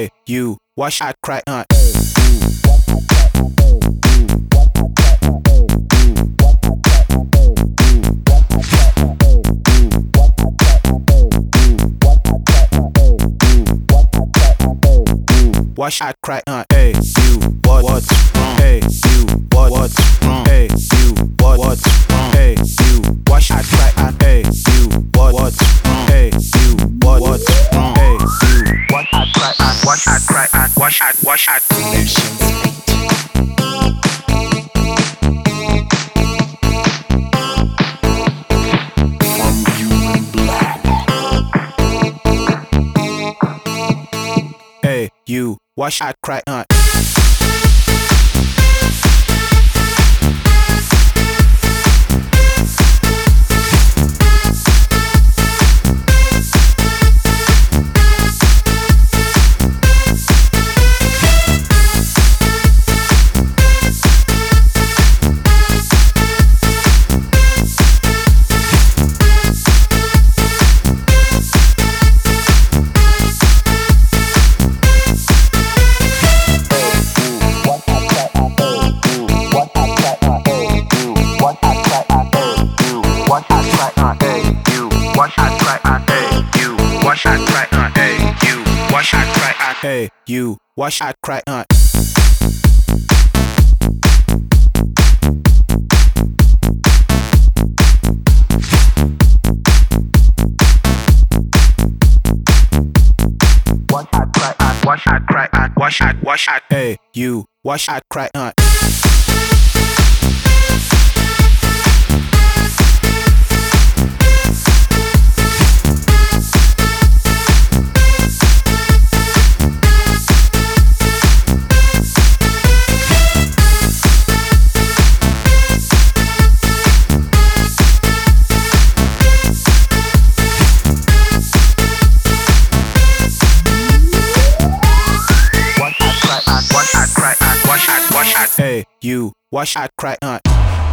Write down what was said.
Hey, you, wash I cry, Wash I cry, hey, you, what's wrong? Hey, you, what's wrong? Hey, you, what's wrong? Hey, you, wash I cry, hey, you, what's wrong? Hey, you, what's wrong? Hey, you, wash I cry, wash I cry, wash I. Hey, you, wash I cry, Hey, you, wash I cry, Wash I cry, wash I. Hey, you, wash I cry, Hey, you, wash I cry,